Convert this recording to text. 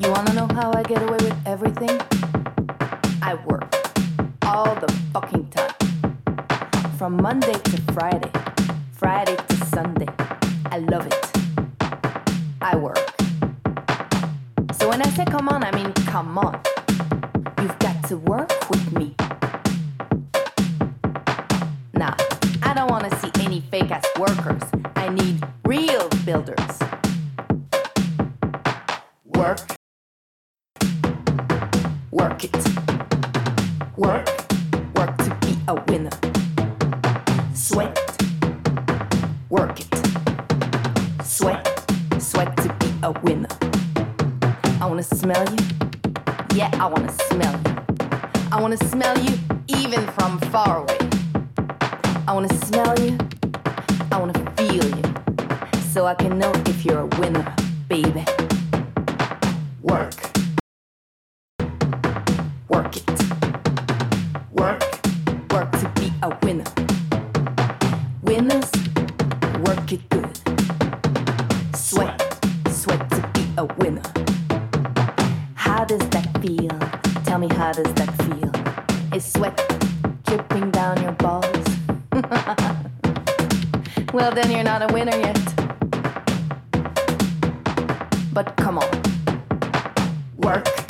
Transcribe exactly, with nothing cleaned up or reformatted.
wanna know how I get away with everything? I work all the fucking time. From Monday to Friday, Friday to Sunday. I love it. I work. So when I say come on, I mean come on. You've got to work with me. Nah, I don't wanna see any fake ass workers. I need real builders. Work. Work it. Work. Work to be a winner. Sweat. Work it. Sweat. Sweat to be a winner. I wanna smell you. Yeah, I wanna smell you. I wanna smell you even from far away. I wanna smell you. I wanna feel you. So I can know if you're a winner, baby. Work. Work it. Work. Work to be a winner. Winners, work it good. Sweat. Sweat to be a winner. How does that feel? Tell me, how does that feel? Is sweat dripping down your balls? Well, then you're not a winner yet. But come on. Work.